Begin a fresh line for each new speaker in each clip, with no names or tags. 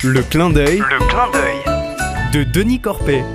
Le clin d'œil de Denis Corpet.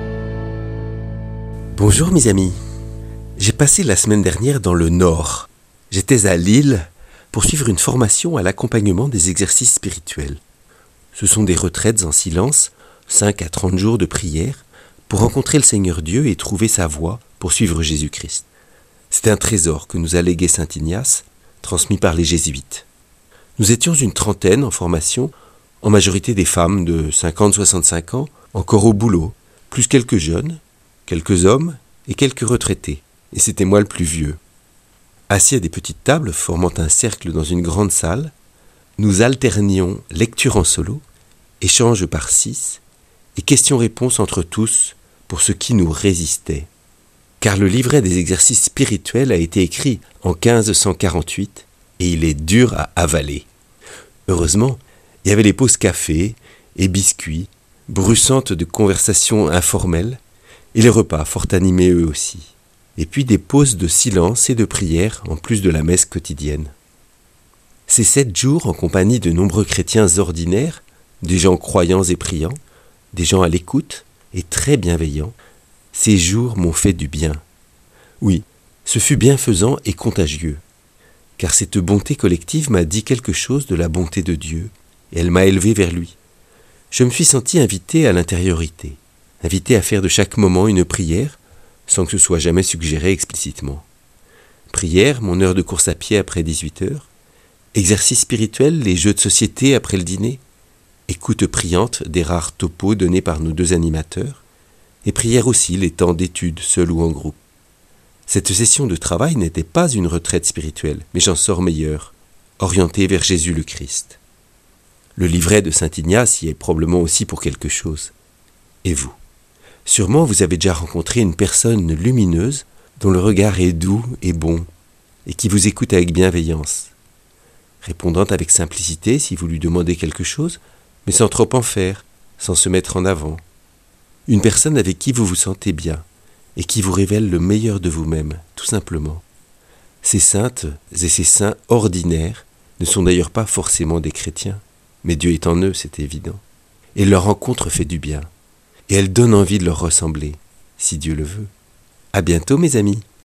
Bonjour mes amis. J'ai passé la semaine dernière dans le Nord. J'étais à Lille pour suivre une formation à l'accompagnement des exercices spirituels. Ce sont des retraites en silence, 5 à 30 jours de prière, pour rencontrer le Seigneur Dieu et trouver sa voie pour suivre Jésus-Christ. C'était un trésor que nous a légué Saint Ignace, transmis par les jésuites. Nous étions une trentaine en formation, en majorité des femmes de 50-65 ans, encore au boulot, plus quelques jeunes, quelques hommes et quelques retraités. Et c'était moi le plus vieux. Assis à des petites tables formant un cercle dans une grande salle, nous alternions lecture en solo, échange par 6 et questions-réponses entre tous pour ce qui nous résistait. Car le livret des exercices spirituels a été écrit en 1548 et il est dur à avaler. Heureusement, il y avait les pauses café et biscuits, bruissantes de conversations informelles, et les repas fort animés eux aussi. Et puis des pauses de silence et de prière en plus de la messe quotidienne. Ces 7 jours en compagnie de nombreux chrétiens ordinaires, des gens croyants et priants, des gens à l'écoute et très bienveillants, ces jours m'ont fait du bien. Oui, ce fut bienfaisant et contagieux, car cette bonté collective m'a dit quelque chose de la bonté de Dieu, et elle m'a élevé vers lui. Je me suis senti invité à l'intériorité, invité à faire de chaque moment une prière, sans que ce soit jamais suggéré explicitement. Prière, mon heure de course à pied après 18 heures, exercice spirituel, les jeux de société après le dîner, écoute priante des rares topos donnés par nos 2 animateurs, et prière aussi les temps d'études, seul ou en groupe. Cette session de travail n'était pas une retraite spirituelle, mais j'en sors meilleur, orienté vers Jésus le Christ. Le livret de Saint Ignace y est probablement aussi pour quelque chose. Et vous ? Sûrement vous avez déjà rencontré une personne lumineuse dont le regard est doux et bon, et qui vous écoute avec bienveillance, répondant avec simplicité si vous lui demandez quelque chose, mais sans trop en faire, sans se mettre en avant. Une personne avec qui vous vous sentez bien, et qui vous révèle le meilleur de vous-même, tout simplement. Ces saintes et ces saints ordinaires ne sont d'ailleurs pas forcément des chrétiens, mais Dieu est en eux, c'est évident. Et leur rencontre fait du bien, et elle donne envie de leur ressembler, si Dieu le veut. À bientôt mes amis.